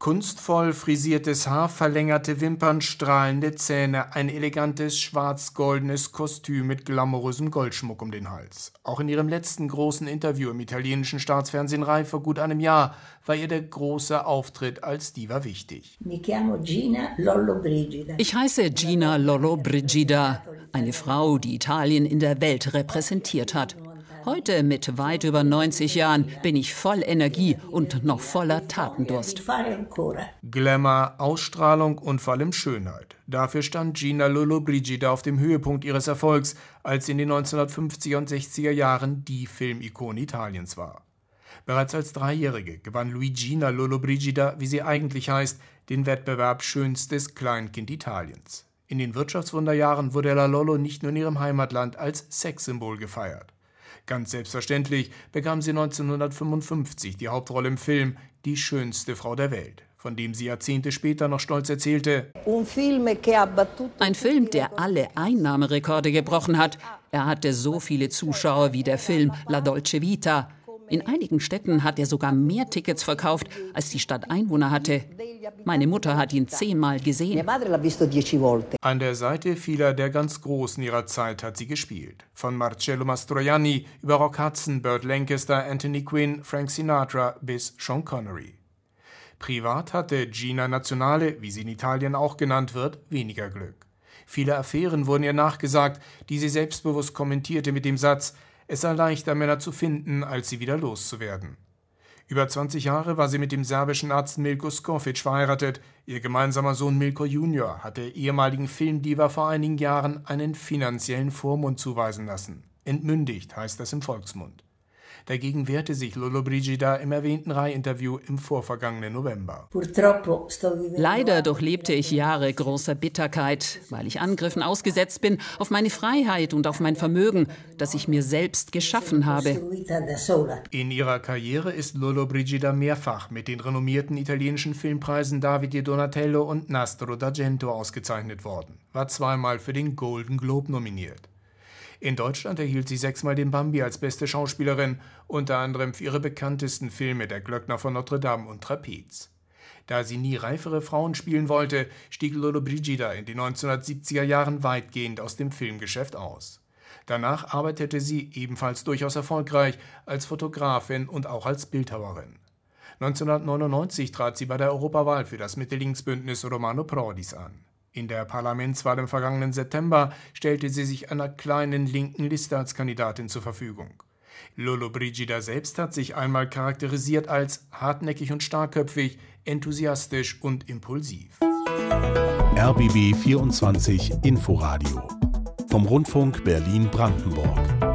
Kunstvoll frisiertes Haar, verlängerte Wimpern, strahlende Zähne, ein elegantes schwarz-goldenes Kostüm mit glamourösem Goldschmuck um den Hals. Auch in ihrem letzten großen Interview im italienischen Staatsfernsehen Rai vor gut einem Jahr war ihr der große Auftritt als Diva wichtig. Ich heiße Gina Lollobrigida, eine Frau, die Italien in der Welt repräsentiert hat. Heute, mit weit über 90 Jahren, bin ich voll Energie und noch voller Tatendurst. Glamour, Ausstrahlung und vor allem Schönheit. Dafür stand Gina Lollobrigida auf dem Höhepunkt ihres Erfolgs, als sie in den 1950er und 60er Jahren die Filmikone Italiens war. Bereits als Dreijährige gewann Luigina Lollobrigida, wie sie eigentlich heißt, den Wettbewerb Schönstes Kleinkind Italiens. In den Wirtschaftswunderjahren wurde La Lollo nicht nur in ihrem Heimatland als Sexsymbol gefeiert. Ganz selbstverständlich bekam sie 1955 die Hauptrolle im Film Die schönste Frau der Welt, von dem sie Jahrzehnte später noch stolz erzählte: Ein Film, der alle Einnahmerekorde gebrochen hat. Er hatte so viele Zuschauer wie der Film La Dolce Vita. In einigen Städten hat er sogar mehr Tickets verkauft, als die Stadt Einwohner hatte. Meine Mutter hat ihn 10-mal gesehen. An der Seite vieler der ganz Großen ihrer Zeit hat sie gespielt. Von Marcello Mastroianni über Rock Hudson, Burt Lancaster, Anthony Quinn, Frank Sinatra bis Sean Connery. Privat hatte Gina Nazionale, wie sie in Italien auch genannt wird, weniger Glück. Viele Affären wurden ihr nachgesagt, die sie selbstbewusst kommentierte mit dem Satz: Es sei leichter, Männer zu finden, als sie wieder loszuwerden. Über 20 Jahre war sie mit dem serbischen Arzt Milko Skofic verheiratet. Ihr gemeinsamer Sohn Milko Junior hatte der ehemaligen Filmdiva vor einigen Jahren einen finanziellen Vormund zuweisen lassen. Entmündigt heißt das im Volksmund. Dagegen wehrte sich Lollobrigida im erwähnten Rai-Interview im vorvergangenen November. Leider durchlebte ich Jahre großer Bitterkeit, weil ich Angriffen ausgesetzt bin auf meine Freiheit und auf mein Vermögen, das ich mir selbst geschaffen habe. In ihrer Karriere ist Lollobrigida mehrfach mit den renommierten italienischen Filmpreisen Davide Donatello und Nastro d'Argento ausgezeichnet worden, war 2-mal für den Golden Globe nominiert. In Deutschland erhielt sie 6-mal den Bambi als beste Schauspielerin, unter anderem für ihre bekanntesten Filme Der Glöckner von Notre Dame und Trapez. Da sie nie reifere Frauen spielen wollte, stieg Lollobrigida in den 1970er Jahren weitgehend aus dem Filmgeschäft aus. Danach arbeitete sie, ebenfalls durchaus erfolgreich, als Fotografin und auch als Bildhauerin. 1999 trat sie bei der Europawahl für das Mitte-Links-Bündnis Romano Prodis an. In der Parlamentswahl im vergangenen September stellte sie sich einer kleinen linken Liste als Kandidatin zur Verfügung. Lollobrigida selbst hat sich einmal charakterisiert als hartnäckig und starkköpfig, enthusiastisch und impulsiv. RBB 24 Inforadio vom Rundfunk Berlin-Brandenburg.